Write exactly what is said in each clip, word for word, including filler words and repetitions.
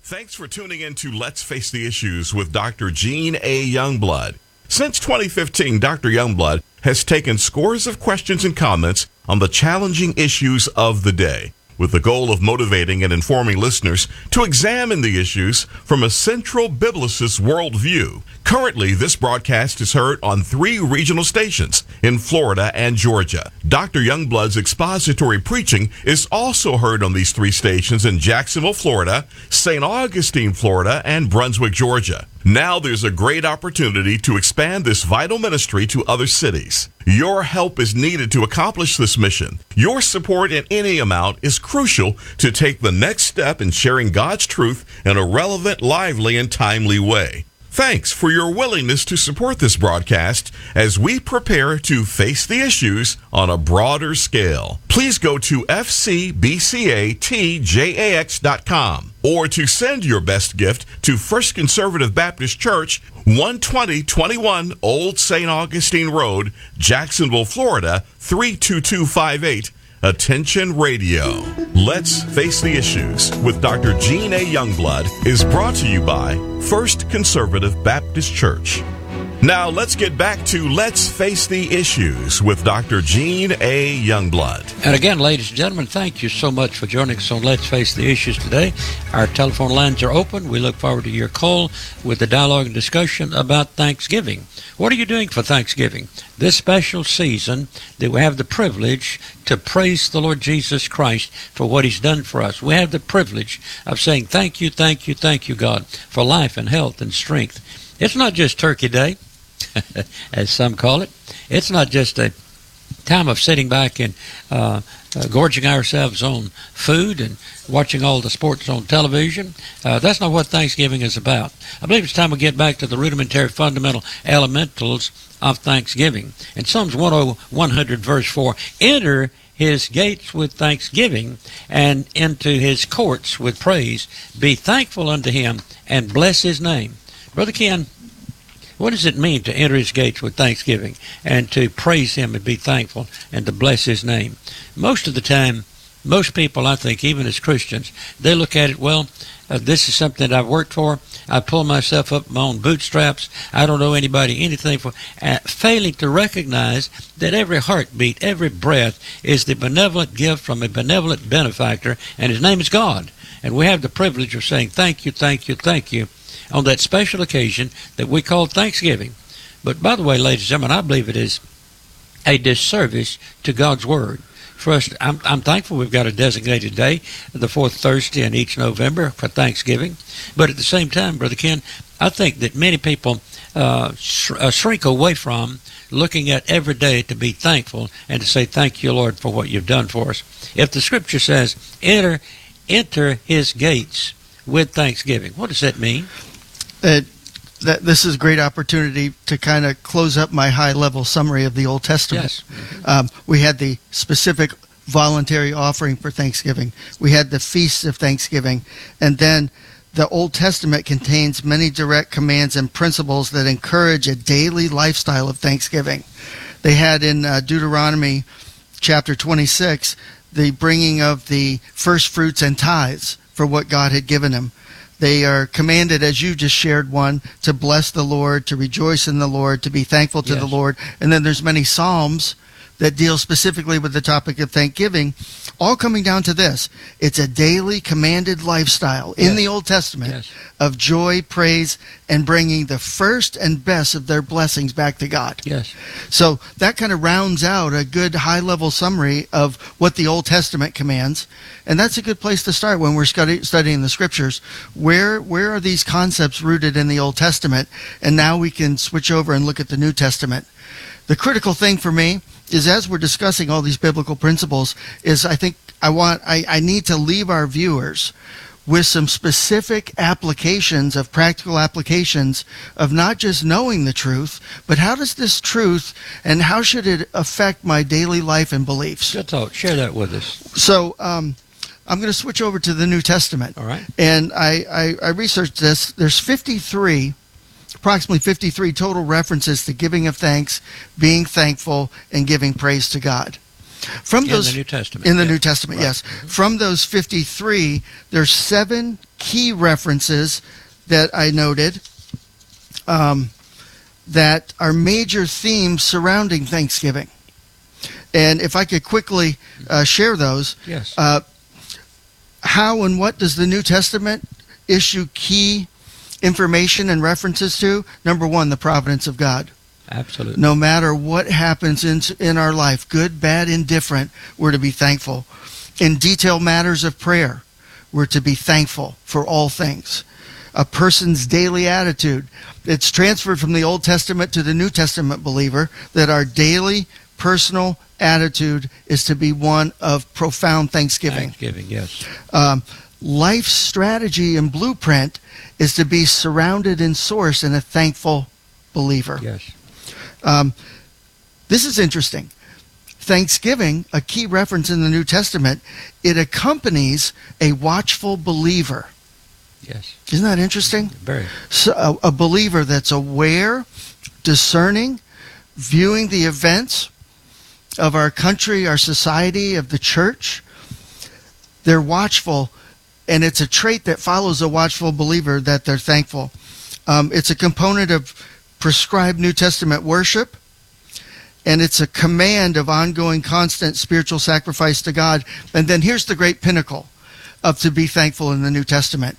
Thanks for tuning in to Let's Face the Issues with Doctor Gene A. Youngblood. Since twenty fifteen, Doctor Youngblood has taken scores of questions and comments on the challenging issues of the day, with the goal of motivating and informing listeners to examine the issues from a central biblicist worldview. Currently, this broadcast is heard on three regional stations in Florida and Georgia. Doctor Youngblood's expository preaching is also heard on these three stations in Jacksonville, Florida, Saint Augustine, Florida, and Brunswick, Georgia. Now there's a great opportunity to expand this vital ministry to other cities. Your help is needed to accomplish this mission. Your support in any amount is crucial to take the next step in sharing God's truth in a relevant, lively, and timely way. Thanks for your willingness to support this broadcast as we prepare to face the issues on a broader scale. Please go to f c b c a t j a x dot com or to send your best gift to First Conservative Baptist Church, one twenty twenty-one Old Saint Augustine Road, Jacksonville, Florida, three two two five eight. Attention Radio. Let's Face the Issues with Doctor Gene A. Youngblood is brought to you by First Conservative Baptist Church. Now let's get back to Let's Face the Issues with Doctor Gene A. Youngblood. And again, ladies and gentlemen, thank you so much for joining us on Let's Face the Issues today. Our telephone lines are open. We look forward to your call with the dialogue and discussion about Thanksgiving. What are you doing for Thanksgiving? This special season that we have the privilege to praise the Lord Jesus Christ for what He's done for us. We have the privilege of saying thank you, thank you, thank you, God, for life and health and strength. It's not just Turkey Day, as some call it. It's not just a time of sitting back and uh, uh, gorging ourselves on food and watching all the sports on television. Uh, that's not what Thanksgiving is about. I believe it's time we get back to the rudimentary fundamental elementals of Thanksgiving. In Psalms one hundred, verse four, enter His gates with thanksgiving and into His courts with praise. Be thankful unto Him and bless His name. Brother Ken, what does it mean to enter His gates with thanksgiving and to praise Him and be thankful and to bless His name? Most of the time, most people, I think, even as Christians, they look at it, well, uh, this is something that I've worked for. I pull myself up my own bootstraps. I don't owe anybody anything for, uh, failing to recognize that every heartbeat, every breath is the benevolent gift from a benevolent benefactor, and His name is God. And we have the privilege of saying thank you, thank you, thank you, on that special occasion that we call Thanksgiving. But by the way, ladies and gentlemen, I believe it is a disservice to God's Word. For us, I'm, I'm thankful we've got a designated day, the fourth Thursday in each November for Thanksgiving. But at the same time, Brother Ken, I think that many people uh, sh- uh, shrink away from looking at every day to be thankful and to say, thank you, Lord, for what you've done for us. If the Scripture says, enter, enter His gates with thanksgiving, what does that mean? That, that this is a great opportunity to kind of close up my high-level summary of the Old Testament. Yes. Um, we had the specific voluntary offering for Thanksgiving. We had the feasts of Thanksgiving. And then the Old Testament contains many direct commands and principles that encourage a daily lifestyle of Thanksgiving. They had in uh, Deuteronomy chapter twenty-six the bringing of the first fruits and tithes for what God had given them. They are commanded, as you just shared one, to bless the Lord, to rejoice in the Lord, to be thankful to yes. the Lord. And then there's many Psalms that deal specifically with the topic of thanksgiving, all coming down to this. It's a daily commanded lifestyle yes. in the Old Testament yes. of joy, praise, and bringing the first and best of their blessings back to God. Yes. So that kind of rounds out a good high-level summary of what the Old Testament commands. And that's a good place to start when we're study, studying the Scriptures. Where, where are these concepts rooted in the Old Testament? And now we can switch over and look at the New Testament. The critical thing for me is, as we're discussing all these biblical principles, is I think I want I, I need to leave our viewers with some specific applications of practical applications of not just knowing the truth, but how does this truth and how should it affect my daily life and beliefs? Good thought. Share that with us. So um, I'm going to switch over to the New Testament. All right. And I, I, I researched this. There's fifty-three approximately fifty-three total references to giving of thanks, being thankful, and giving praise to God. From in those the New Testament. in the yeah. New Testament, right. yes. Mm-hmm. From those fifty-three, there's seven key references that I noted um, that are major themes surrounding Thanksgiving. And if I could quickly uh, share those. Yes. Uh, how and what does the New Testament issue key information and references to? Number one, the providence of God. Absolutely. No matter what happens in, in our life, good, bad, indifferent, we're to be thankful. In detailed matters of prayer, we're to be thankful for all things. A person's daily attitude. It's transferred from the Old Testament to the New Testament believer that our daily personal attitude is to be one of profound thanksgiving. Thanksgiving, yes. Um, life's strategy and blueprint is to be surrounded in source in a thankful believer. Yes. Um, this is interesting. Thanksgiving, a key reference in the New Testament, it accompanies a watchful believer. Yes. Isn't that interesting? Very. So, a, a believer that's aware, discerning, viewing the events of our country, our society, of the church. They're watchful, and it's a trait that follows a watchful believer that they're thankful. Um, it's a component of prescribed New Testament worship, and it's a command of ongoing, constant spiritual sacrifice to God. And then here's the great pinnacle of to be thankful in the New Testament.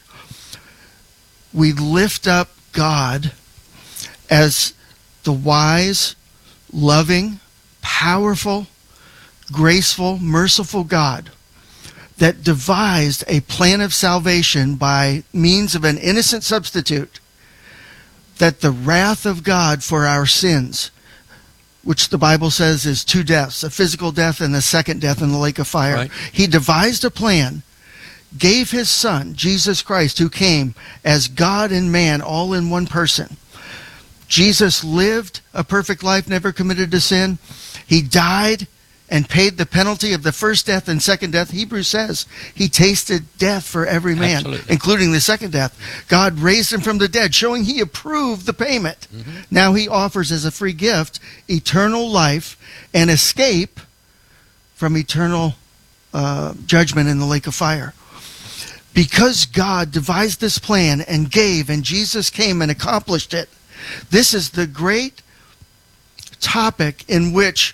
We lift up God as the wise, loving, powerful, graceful, merciful God that devised a plan of salvation by means of an innocent substitute, that the wrath of God for our sins, which the Bible says is two deaths, a physical death and a second death in the lake of fire. Right. He devised a plan, gave his son, Jesus Christ, who came as God and man all in one person. Jesus lived a perfect life, never committed a sin. He died and paid the penalty of the first death and second death. Hebrews says he tasted death for every man, Absolutely. including the second death. God raised him from the dead, showing he approved the payment. Mm-hmm. Now he offers as a free gift eternal life and escape from eternal uh, judgment in the lake of fire. Because God devised this plan and gave, and Jesus came and accomplished it, this is the great topic in which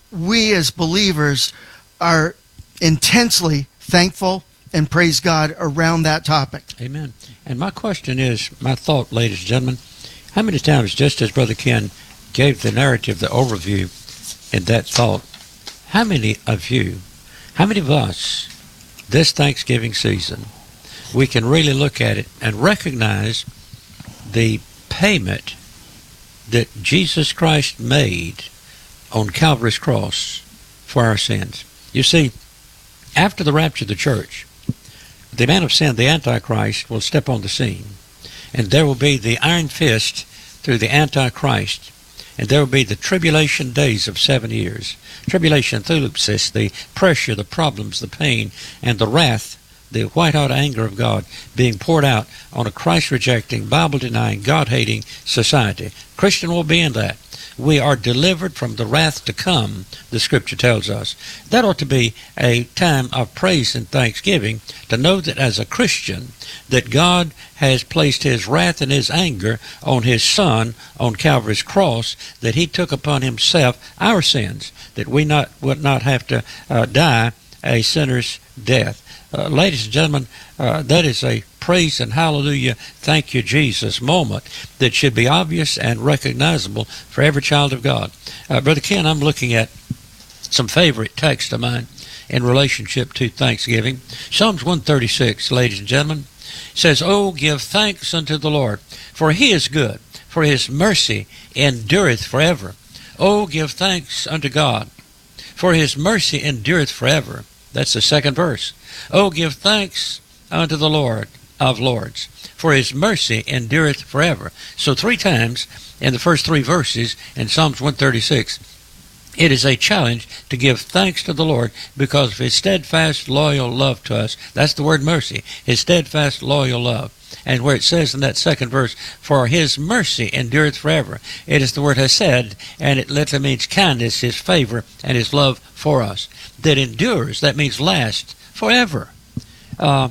we as believers are intensely thankful and praise God around that topic. Amen. And my question is, my thought, ladies and gentlemen, how many times, just as Brother Ken gave the narrative, the overview, in that thought, how many of you, how many of us, this Thanksgiving season, we can really look at it and recognize the payment that Jesus Christ made on Calvary's cross for our sins. You see, after the rapture of the church, the man of sin, the Antichrist, will step on the scene, and there will be the iron fist through the Antichrist, and there will be the tribulation days of seven years. Tribulation, thlupsis, the pressure, the problems, the pain, and the wrath, the white-hot anger of God being poured out on a Christ-rejecting, Bible-denying, God-hating society. Christian will be in that. We are delivered from the wrath to come, the Scripture tells us. That ought to be a time of praise and thanksgiving, to know that as a Christian, that God has placed His wrath and His anger on His Son on Calvary's cross, that He took upon Himself our sins, that we not would not have to uh, die a sinner's death. Uh, ladies and gentlemen, uh, that is a praise and hallelujah, thank you, Jesus moment that should be obvious and recognizable for every child of God. Uh, Brother Ken, I'm looking at some favorite texts of mine in relationship to Thanksgiving. Psalms one thirty-six, ladies and gentlemen, says, "Oh, give thanks unto the Lord, for He is good, for His mercy endureth forever. Oh, give thanks unto God, for His mercy endureth forever." That's the second verse. "Oh, give thanks unto the Lord of lords, for His mercy endureth forever." So three times in the first three verses in Psalms one thirty-six, it is a challenge to give thanks to the Lord because of His steadfast, loyal love to us. That's the word mercy, His steadfast, loyal love. And where it says in that second verse, "For His mercy endureth forever," it is the word hesed, and it literally means kindness, His favor, and His love for us. That endures, that means lasts forever. Uh,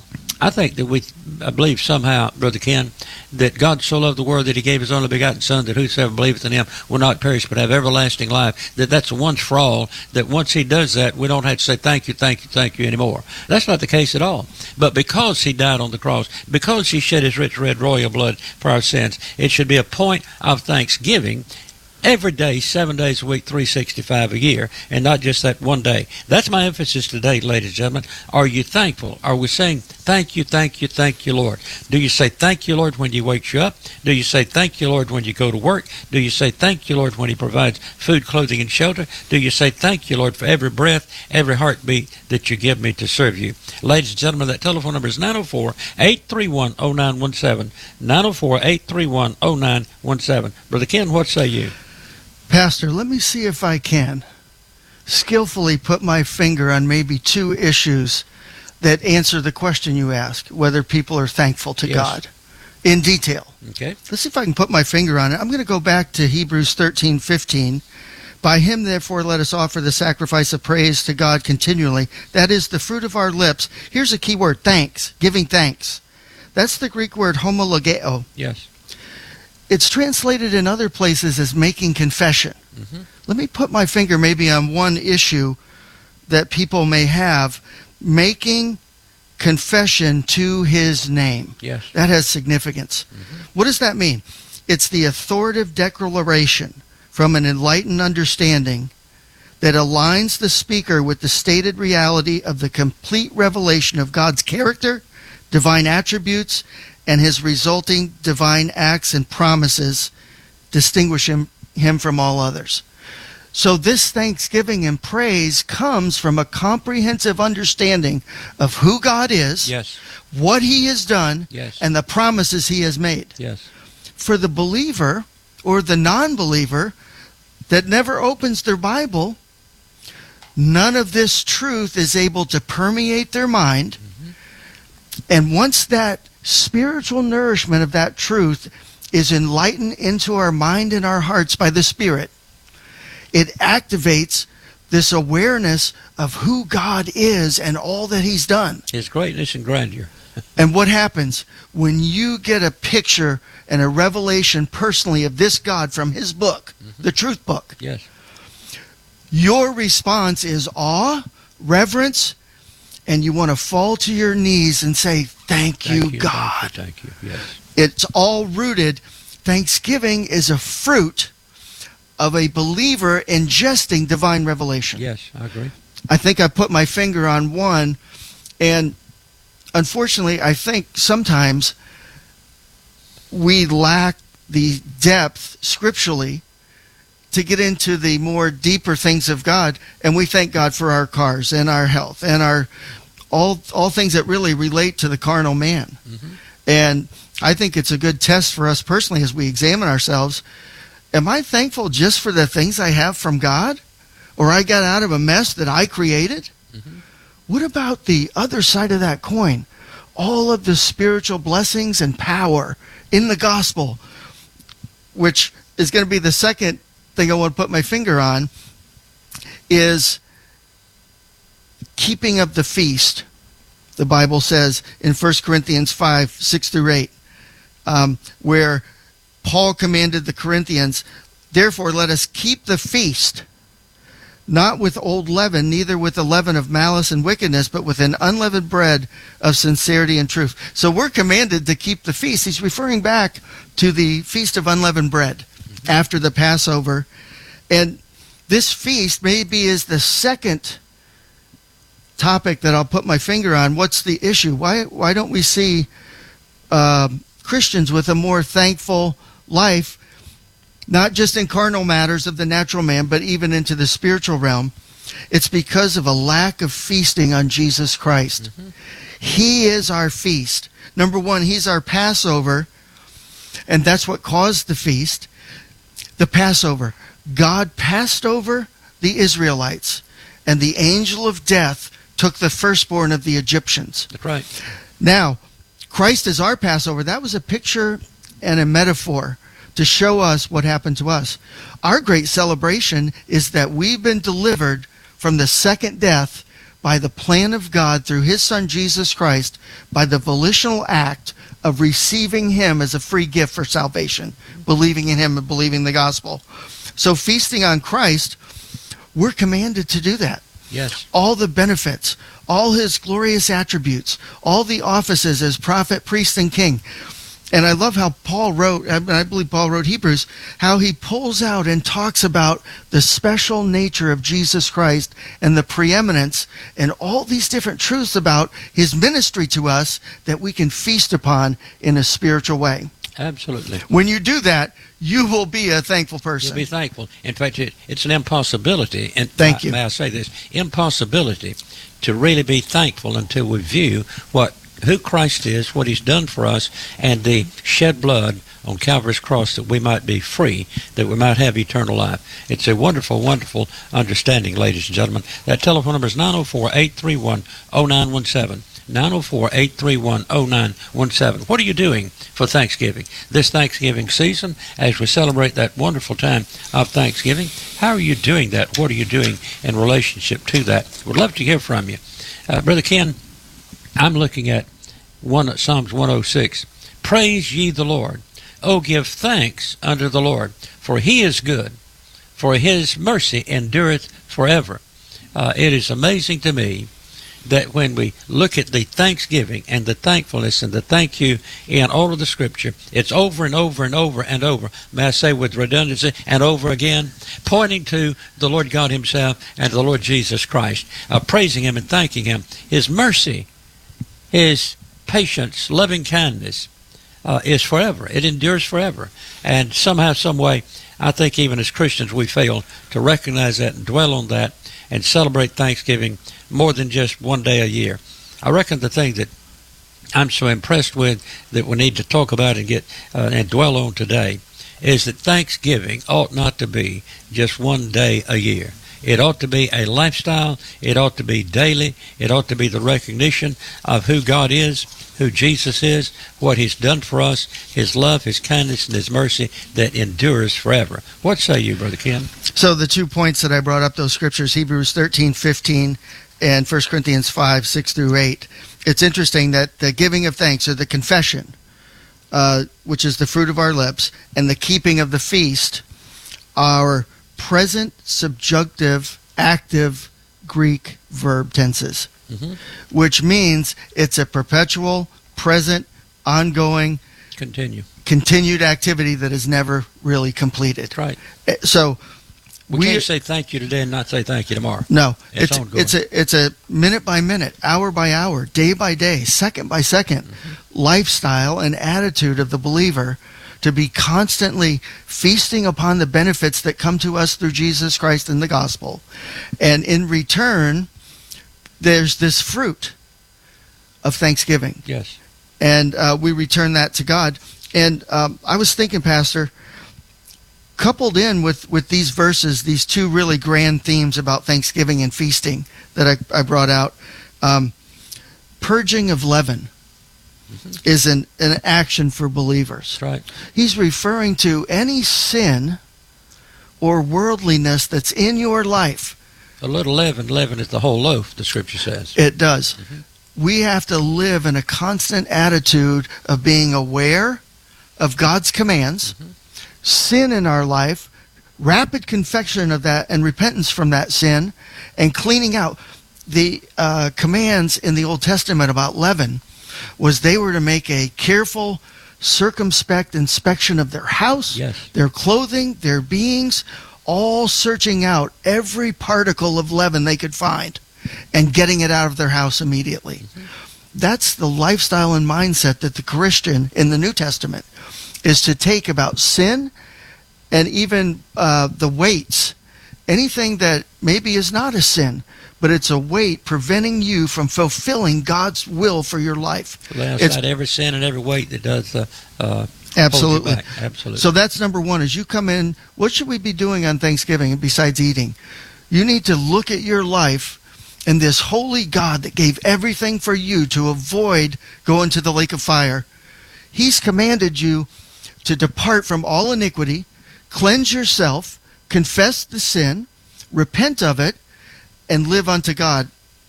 I think that we, I believe somehow, Brother Ken, that God so loved the world that he gave his only begotten Son, that whosoever believeth in him will not perish but have everlasting life, that that's once for all, that once he does that, we don't have to say thank you, thank you, thank you anymore. That's not the case at all. But because he died on the cross, because he shed his rich red royal blood for our sins, it should be a point of thanksgiving every day, seven days a week, three sixty-five a year, and not just that one day. That's my emphasis today, ladies and gentlemen. Are you thankful? Are we saying, thank you, thank you, thank you, Lord? Do you say thank you, Lord, when he wakes you up? Do you say thank you, Lord, when you go to work? Do you say thank you, Lord, when he provides food, clothing, and shelter? Do you say thank you, Lord, for every breath, every heartbeat that you give me to serve you? Ladies and gentlemen, that telephone number is nine oh four, eight three one, oh nine one seven, nine oh four, eight three one, oh nine one seven. Brother Ken, what say you? Pastor, let me see if I can skillfully put my finger on maybe two issues that answer the question you ask, whether people are thankful to Yes. God, in detail. Okay. Let's see if I can put my finger on it. I'm going to go back to Hebrews thirteen fifteen. By him, therefore, let us offer the sacrifice of praise to God continually. That is the fruit of our lips. Here's a key word, thanks, giving thanks. That's the Greek word homologeo. Yes. It's translated in other places as making confession. Mm-hmm. Let me put my finger maybe on one issue that people may have. Making confession to his name. Yes. That has significance. Mm-hmm. What does that mean? It's the authoritative declaration from an enlightened understanding that aligns the speaker with the stated reality of the complete revelation of God's character, divine attributes, and his resulting divine acts and promises distinguish him, him from all others. So this thanksgiving and praise comes from a comprehensive understanding of who God is, Yes. what he has done, Yes. and the promises he has made. Yes. For the believer or the non-believer that never opens their Bible, none of this truth is able to permeate their mind. Mm-hmm. And once that spiritual nourishment of that truth is enlightened into our mind and our hearts by the Spirit, it activates this awareness of who God is and all that he's done. His greatness and grandeur. And what happens when you get a picture and a revelation personally of this God from his book, Mm-hmm. the truth book? Yes. Your response is awe, reverence, and you want to fall to your knees and say, thank, you, Thank you, God. Thank you, thank you. Yes. It's all rooted. Thanksgiving is a fruit of a believer ingesting divine revelation. Yes, I agree. I think I put my finger on one, and unfortunately, I think sometimes we lack the depth scripturally to get into the more deeper things of God, and we thank God for our cars and our health and our all all things that really relate to the carnal man. Mm-hmm. And I think it's a good test for us personally as we examine ourselves. Am I thankful just for the things I have from God? Or I got out of a mess that I created? Mm-hmm. What about the other side of that coin? All of the spiritual blessings and power in the gospel, which is going to be the second thing I want to put my finger on, is keeping of the feast. The Bible says in First Corinthians five, six through eight, um, where Paul commanded the Corinthians, therefore let us keep the feast, not with old leaven, neither with the leaven of malice and wickedness, but with an unleavened bread of sincerity and truth. So we're commanded to keep the feast. He's referring back to the Feast of Unleavened Bread mm-hmm. after the Passover. And this feast maybe is the second topic that I'll put my finger on. What's the issue? Why, why don't we see uh, Christians with a more thankful life, not just in carnal matters of the natural man, but even into the spiritual realm? It's because of a lack of feasting on Jesus Christ. Mm-hmm. He is our feast. Number one, he's our Passover, and that's what caused the feast. The Passover. God passed over the Israelites, and the angel of death took the firstborn of the Egyptians. That's right. Now, Christ is our Passover. That was a picture and a metaphor to show us what happened to us. Our great celebration is that we've been delivered from the second death by the plan of God through his Son Jesus Christ, by the volitional act of receiving him as a free gift for salvation, believing in him and believing the gospel. So feasting on Christ, we're commanded to do that. Yes. All the benefits, all his glorious attributes, all the offices as prophet, priest, and king. And I love how Paul wrote, and I believe Paul wrote Hebrews, how he pulls out and talks about the special nature of Jesus Christ and the preeminence and all these different truths about his ministry to us that we can feast upon in a spiritual way. Absolutely. When you do that, you will be a thankful person. You'll be thankful. In fact, it, it's an impossibility. And Thank I, you. May I say this? Impossibility to really be thankful until we view what who Christ is, what he's done for us, and the shed blood on Calvary's cross that we might be free, that we might have eternal life. It's a wonderful, wonderful understanding, ladies and gentlemen. That telephone number is nine oh four, eight three one, oh nine one seven. nine oh four, eight three one, oh nine one seven. What are you doing for Thanksgiving? This Thanksgiving season, as we celebrate that wonderful time of Thanksgiving, how are you doing that? What are you doing in relationship to that? We'd love to hear from you. Uh, Brother Ken, I'm looking at one Psalms one oh six. Praise ye the Lord. Oh, give thanks unto the Lord, for he is good, for his mercy endureth forever. Uh, it is amazing to me that when we look at the thanksgiving and the thankfulness and the thank you in all of the Scripture, it's over and over and over and over, may I say with redundancy, and over again, pointing to the Lord God himself and the Lord Jesus Christ, uh, praising him and thanking him. His mercy, his patience, loving kindness uh, is forever. It endures forever. And somehow, some way, I think even as Christians we fail to recognize that and dwell on that and celebrate Thanksgiving more than just one day a year. I reckon the thing that I'm so impressed with that we need to talk about and get uh, and dwell on today is that Thanksgiving ought not to be just one day a year. It ought to be a lifestyle. It ought to be daily. It ought to be the recognition of who God is, who Jesus is, what he's done for us, his love, his kindness, and his mercy that endures forever. What say you, Brother Ken? So the two points that I brought up, those scriptures, Hebrews thirteen fifteen and First Corinthians five six through eight. It's interesting that the giving of thanks, or the confession, uh, which is the fruit of our lips, and the keeping of the feast are present, subjunctive, active Greek verb tenses, mm-hmm. which means it's a perpetual, present, ongoing, continue, continued activity that is never really completed. That's right. So we, we can't say thank you today and not say thank you tomorrow. No, it's it's ongoing. it's a it's a minute by minute, hour by hour, day by day, second by second mm-hmm. lifestyle and attitude of the believer to be constantly feasting upon the benefits that come to us through Jesus Christ and the gospel. And in return, there's this fruit of thanksgiving. Yes. And uh, we return that to God. And um, I was thinking, Pastor, coupled in with, with these verses, these two really grand themes about thanksgiving and feasting that I, I brought out, um, purging of leaven. Mm-hmm. is an, an action for believers. That's right. He's referring to any sin or worldliness that's in your life. A little leaven, leaven is the whole loaf, the Scripture says. It does. Mm-hmm. We have to live in a constant attitude of being aware of God's commands, mm-hmm. sin in our life, rapid confession of that and repentance from that sin, and cleaning out. The uh, commands in the Old Testament about leaven was they were to make a careful, circumspect inspection of their house, yes. their clothing, their beings, all searching out every particle of leaven they could find and getting it out of their house immediately. Mm-hmm. That's the lifestyle and mindset that the Christian in the New Testament is to take about sin and even uh, the weights, anything that maybe is not a sin, but it's a weight preventing you from fulfilling God's will for your life. Lay aside every sin and every weight that does uh, uh, absolutely. hold you back. Absolutely. So that's number one. As you come in, what should we be doing on Thanksgiving besides eating? You need to look at your life and this holy God that gave everything for you to avoid going to the lake of fire. He's commanded you to depart from all iniquity, cleanse yourself, confess the sin, repent of it, and live unto God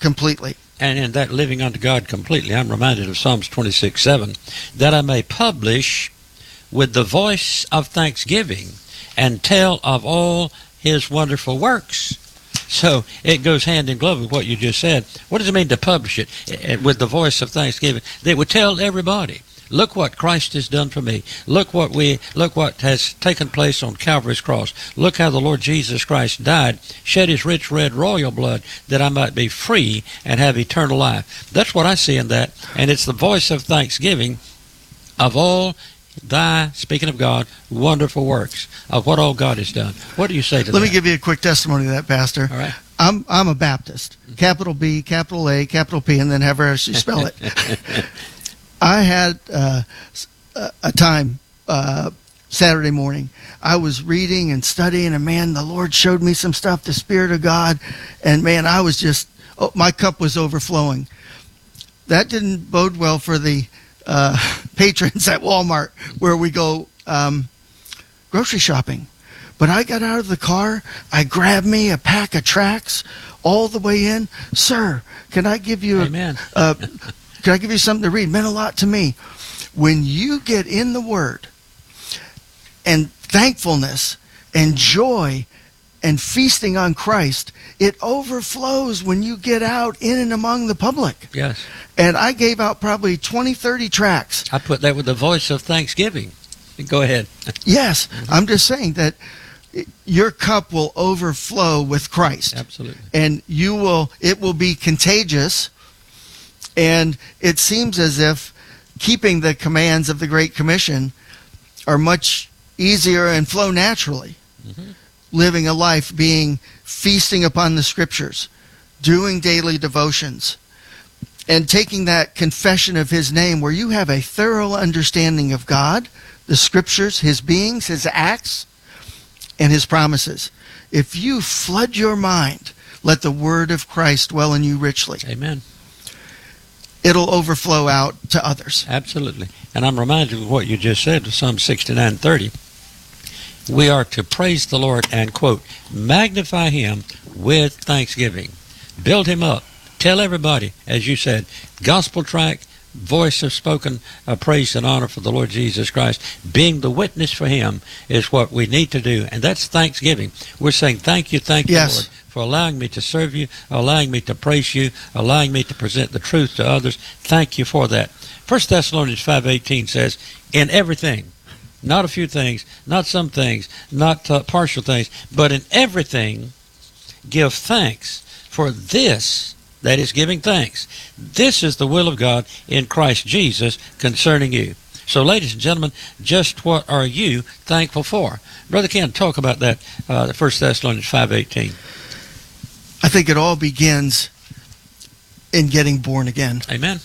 completely. And in that living unto God completely, I'm reminded of Psalms twenty-six seven, that I may publish with the voice of thanksgiving and tell of all his wonderful works. So it goes hand in glove with what you just said. What does it mean to publish it? Eh, with the voice of thanksgiving? They would tell everybody, look what Christ has done for me. Look what we look what has taken place on Calvary's cross. Look how the Lord Jesus Christ died, shed his rich red royal blood, that I might be free and have eternal life. That's what I see in that. And it's the voice of thanksgiving of all thy, speaking of God, wonderful works, of what all God has done. What do you say to Let that? me give you a quick testimony of that, Pastor. All right. I'm I'm a Baptist. Capital B, capital A, capital P, and then however else you spell it. I had uh, a time uh, Saturday morning. I was reading and studying, and man, the Lord showed me some stuff, the Spirit of God, and man, I was just, oh, my cup was overflowing. That didn't bode well for the uh, patrons at Walmart where we go um, grocery shopping. But I got out of the car, I grabbed me a pack of tracts all the way in. Sir, can I give you a, Amen. uh, can I give you something to read? It meant a lot to me. When you get in the Word and thankfulness and joy and feasting on Christ, it overflows when you get out in and among the public. Yes. And I gave out probably twenty, thirty tracts. I put that with the voice of thanksgiving. Go ahead. Yes, I'm just saying that your cup will overflow with Christ. Absolutely. And you will, it will be contagious. And it seems as if keeping the commands of the Great Commission are much easier and flow naturally. Mm-hmm. Living a life, being feasting upon the Scriptures, doing daily devotions, and taking that confession of His name where you have a thorough understanding of God, the Scriptures, His beings, His acts, and His promises. If you flood your mind, let the Word of Christ dwell in you richly. Amen. It'll overflow out to others. Absolutely. And I'm reminded of what you just said, Psalm sixty-nine thirty. We are to praise the Lord and, quote, magnify Him with thanksgiving. Build Him up. Tell everybody, as you said, gospel tract, voice of spoken uh, praise and honor for the Lord Jesus Christ. Being the witness for Him is what we need to do. And that's thanksgiving. We're saying thank you, thank you, Yes. Lord, for allowing me to serve you, allowing me to praise you, allowing me to present the truth to others. Thank you for that. First Thessalonians five eighteen says, in everything, not a few things, not some things, not uh, partial things, but in everything give thanks, for this, that is giving thanks, this is the will of God in Christ Jesus concerning you. So, ladies and gentlemen, just what are you thankful for? Brother Ken, talk about that, uh, First Thessalonians five eighteen. I think it all begins in getting born again. Amen.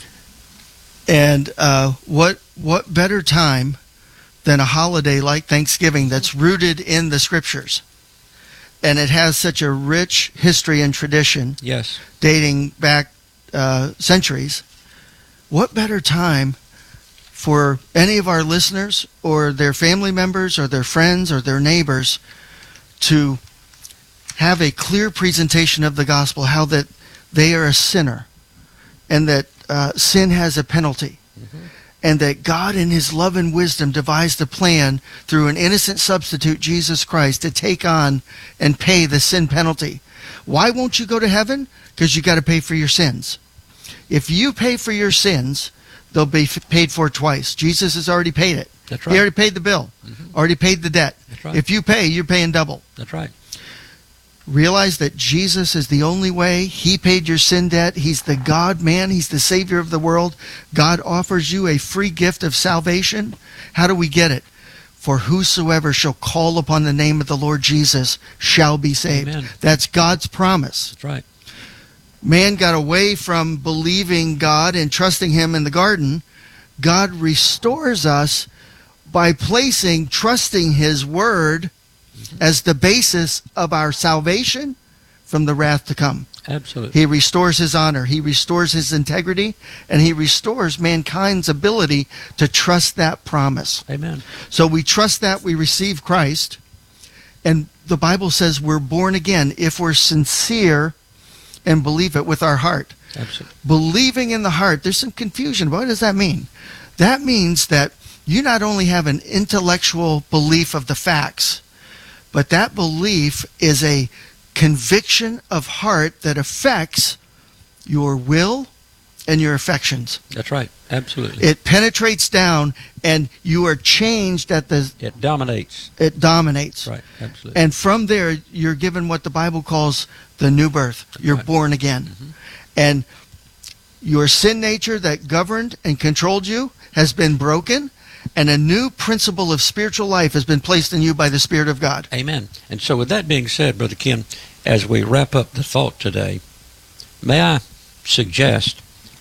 And uh, what what better time than a holiday like Thanksgiving that's rooted in the Scriptures? And it has such a rich history and tradition, Yes. dating back uh, centuries. What better time for any of our listeners or their family members or their friends or their neighbors to have a clear presentation of the gospel, how that they are a sinner and that uh, sin has a penalty. Mm-hmm. And that God in His love and wisdom devised a plan through an innocent substitute, Jesus Christ, to take on and pay the sin penalty. Why won't you go to heaven? Because you got to pay for your sins. If you pay for your sins, they'll be f- paid for twice. Jesus has already paid it. That's right. He already paid the bill, mm-hmm. already paid the debt. That's right. If you pay, you're paying double. That's right. Realize that Jesus is the only way. He paid your sin debt. He's the God-man. He's the Savior of the world. God offers you a free gift of salvation. How do we get it? For whosoever shall call upon the name of the Lord Jesus shall be saved. Amen. That's God's promise. That's right. Man got away from believing God and trusting Him in the garden. God restores us by placing, trusting His Word as the basis of our salvation from the wrath to come. Absolutely. He restores His honor. He restores His integrity. And He restores mankind's ability to trust that promise. Amen. So we trust that. We receive Christ. And the Bible says we're born again if we're sincere and believe it with our heart. Absolutely. Believing in the heart, there's some confusion. What does that mean? That means that you not only have an intellectual belief of the facts, but that belief is a conviction of heart that affects your will and your affections. That's right. Absolutely. It penetrates down, and you are changed at the... It dominates. It dominates. Right. Absolutely. And from there, you're given what the Bible calls the new birth. You're Right. born again. Mm-hmm. And your sin nature that governed and controlled you has been broken, and a new principle of spiritual life has been placed in you by the Spirit of God. Amen. And so with that being said, Brother Ken, as we wrap up the thought today, may I suggest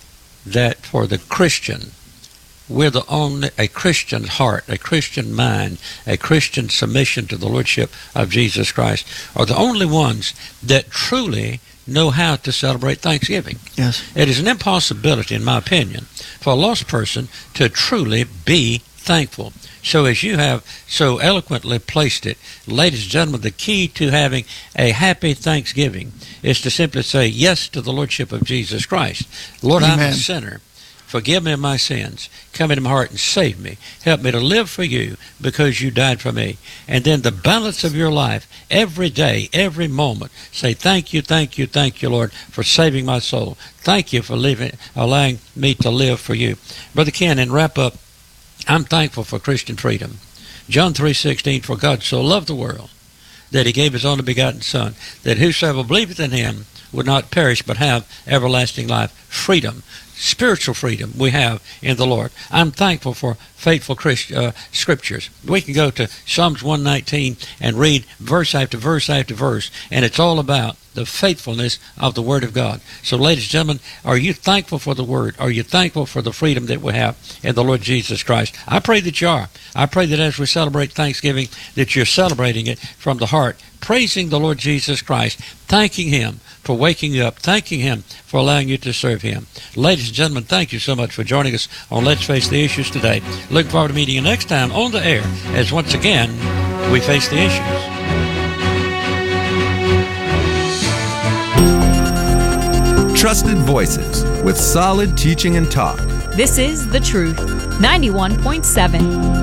that for the Christian, we're the only, a Christian heart, a Christian mind, a Christian submission to the Lordship of Jesus Christ are the only ones that truly know how to celebrate Thanksgiving. Yes. It is an impossibility, in my opinion, for a lost person to truly be thankful. So as you have so eloquently placed it, ladies and gentlemen, the key to having a happy Thanksgiving is to simply say yes to the Lordship of Jesus Christ. Lord, I'm Amen. a sinner. Forgive me of my sins. Come into my heart and save me. Help me to live for you because you died for me. And then the balance of your life, every day, every moment, say thank you, thank you, thank you, Lord, for saving my soul. Thank you for living, allowing me to live for you. Brother Ken, and wrap up, I'm thankful for Christian freedom. John three sixteen, for God so loved the world that he gave his only begotten Son, that whosoever believeth in him would not perish but have everlasting life. Freedom, spiritual freedom we have in the Lord. I'm thankful for faithful Christ, uh, scriptures. We can go to Psalms one nineteen and read verse after verse after verse, and it's all about the faithfulness of the Word of God. So, ladies and gentlemen, are you thankful for the Word? Are you thankful for the freedom that we have in the Lord Jesus Christ? I pray that you are. I pray that as we celebrate Thanksgiving, that you're celebrating it from the heart, praising the Lord Jesus Christ, thanking Him for waking you up, thanking Him for allowing you to serve Him. Ladies and gentlemen, thank you so much for joining us on Let's Face the Issues today. Looking forward to meeting you next time on the air as once again we face the issues. Trusted voices with solid teaching and talk. This is The Truth, ninety-one point seven.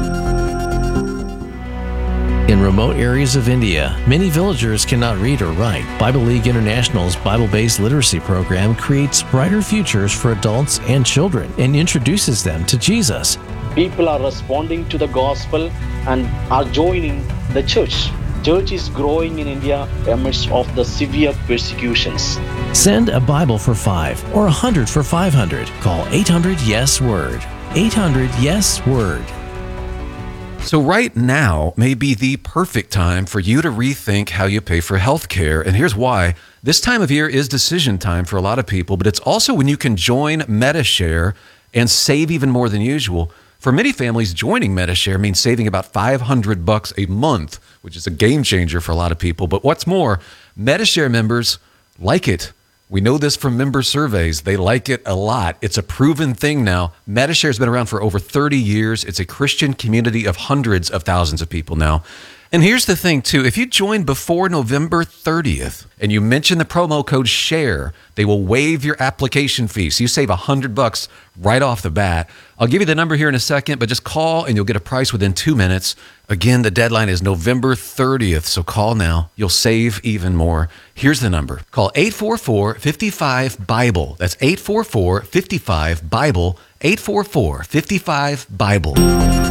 In remote areas of India, many villagers cannot read or write. Bible League International's Bible-based literacy program creates brighter futures for adults and children and introduces them to Jesus. People are responding to the gospel and are joining the church. Church is growing in India amidst of the severe persecutions. Send a Bible for five or a hundred for five hundred. Call eight hundred yes word. eight hundred yes word. So right now may be the perfect time for you to rethink how you pay for health care. And here's why. This time of year is decision time for a lot of people, but it's also when you can join Medi-Share and save even more than usual. For many families, joining Medi-Share means saving about five hundred bucks a month, which is a game changer for a lot of people. But what's more, Medi-Share members like it. We know this from member surveys. They like it a lot. It's a proven thing now. Medi-Share has been around for over thirty years. It's a Christian community of hundreds of thousands of people now. And here's the thing, too. If you join before November thirtieth and you mention the promo code SHARE, they will waive your application fee. So you save one hundred bucks right off the bat. I'll give you the number here in a second, but just call and you'll get a price within two minutes. Again, the deadline is November thirtieth, so call now. You'll save even more. Here's the number. Call eight four four, five five, BIBLE. That's eight four four, five five, BIBLE, eight four four, five five, BIBLE.